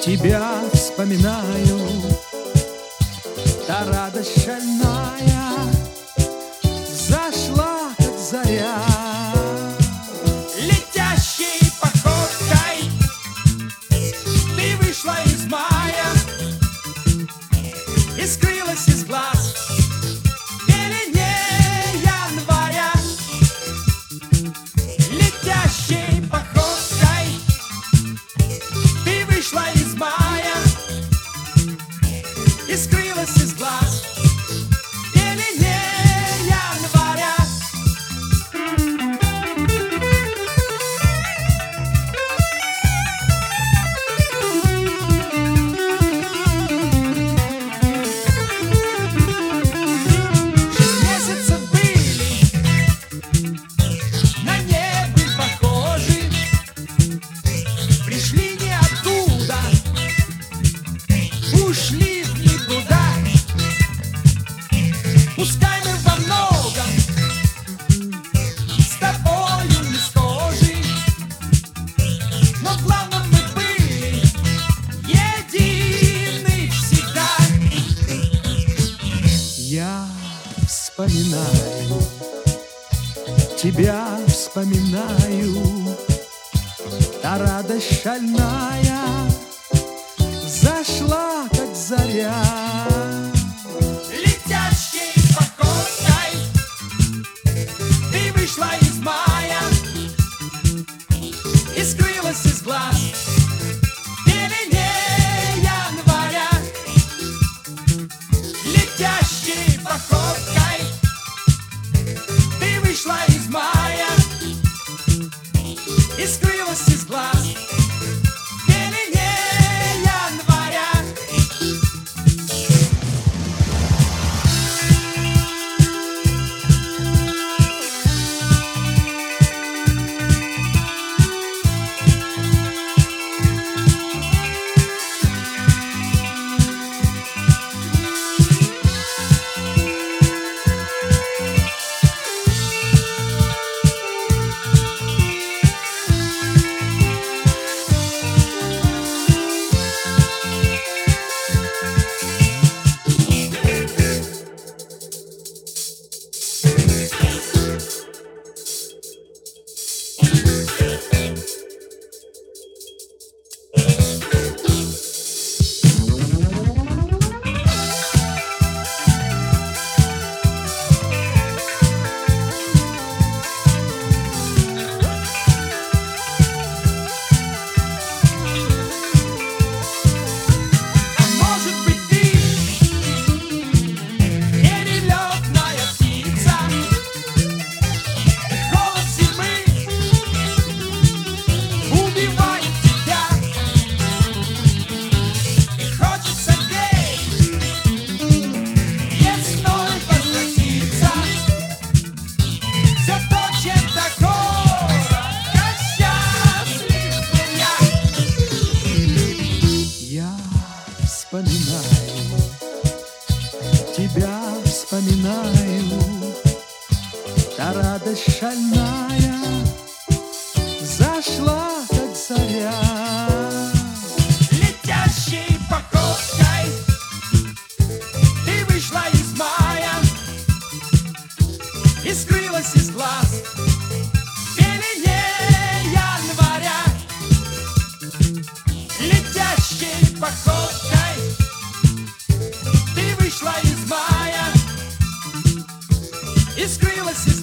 Тебя вспоминаю, та радость шальная зашла, как заря. Летящей походкой ты вышла из мая и скрылась из глаз в пелене января. Летящей походкой ты вышла из мая и скрылась из глаз в пелене января. Ушли в никуда. Пускай мы во многом с тобою не схожи, но в главном мы были едины всегда. Я вспоминаю, тебя вспоминаю, та радость шальная зашла, как заря. Летящей походкой ты вышла из мая и скрылась из глаз в пелене января. Летящей походкой ты вышла из мая и скрылась из глаз в пелене января. Вспоминаю, тебя вспоминаю, та радость шальная зашла, как заря. Летящей походкой ты вышла из мая и скрылась из глаз в пелене января. Летящей походкой ты вышла из мая и скрылась из